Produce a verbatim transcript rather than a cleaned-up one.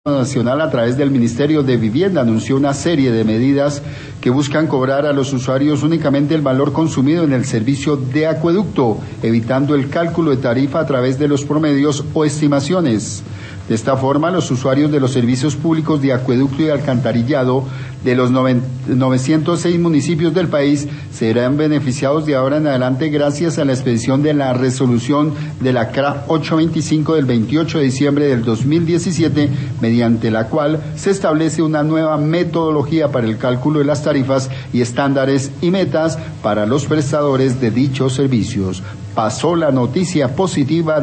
Nacional, a través del Ministerio de Vivienda, anunció una serie de medidas que buscan cobrar a los usuarios únicamente el valor consumido en el servicio de acueducto, evitando el cálculo de tarifa a través de los promedios o estimaciones. De esta forma, los usuarios de los servicios públicos de acueducto y de alcantarillado de los novecientos seis municipios del país serán beneficiados de ahora en adelante gracias a la expedición de la resolución de la C R A ochocientos veinticinco del veintiocho de diciembre del dos mil diecisiete, mediante la cual se establece una nueva metodología para el cálculo de las tarifas y estándares y metas para los prestadores de dichos servicios. Pasó la noticia positiva